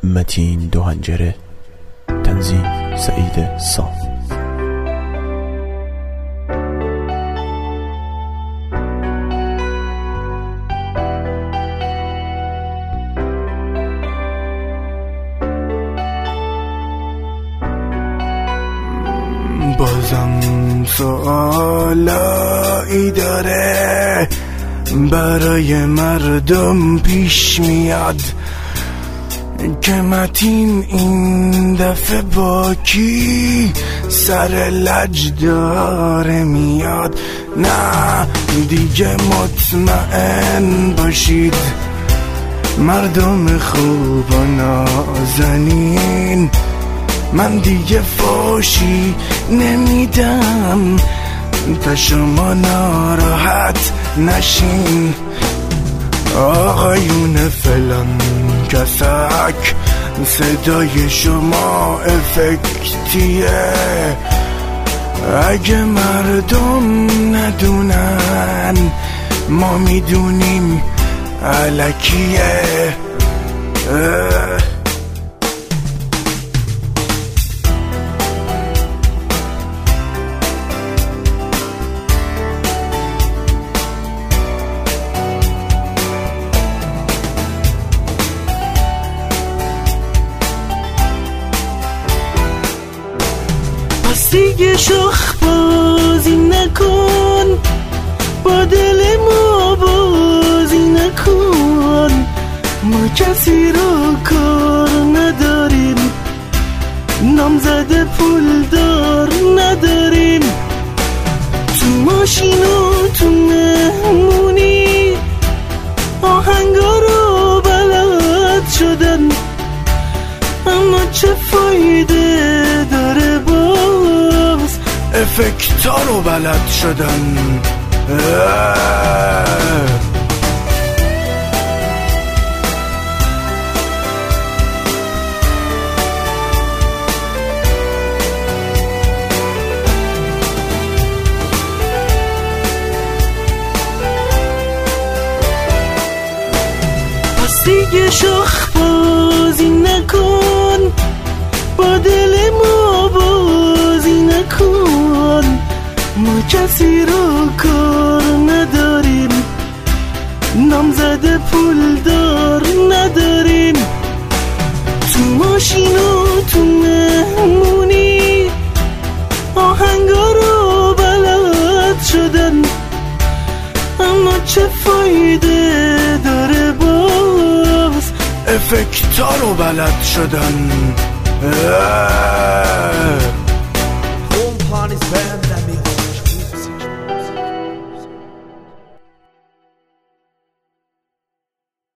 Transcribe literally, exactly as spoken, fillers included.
متین دوهنجره، تنظیم سعید سام. بازم سوالایی داره برای مردم پیش میاد که متین این دفعه با کی سر لج داره میاد. نه دیگه مطمئن باشید مردم خوب و نازنین، من دیگه فاشی نمیدم تا شما ناراحت نشین. آقایون فلان کسک صدای شما افکتیه، اگه مردم ندونن ما میدونیم الکیه. پس دیگه شخ بازی نکن، با دل ما بازی نکن، ما کسی رو کار نداریم، نامزد پول دار نداریم، تو ماشین و تو مهمونی آهنگا رو بلد شدن، اما چه فایده داره باز افکتا رو بلد شدن. پس دیگه شخ بازی نکن، با دل ما بازی نکن، ما کسی رو کار نداریم، نامزد پول دار نداریم، تو ماشین و تو مهمونی آهنگا رو بلد شدن، اما چه فایده داره باز افکتا رو بلد شدن. Home Party's band that makes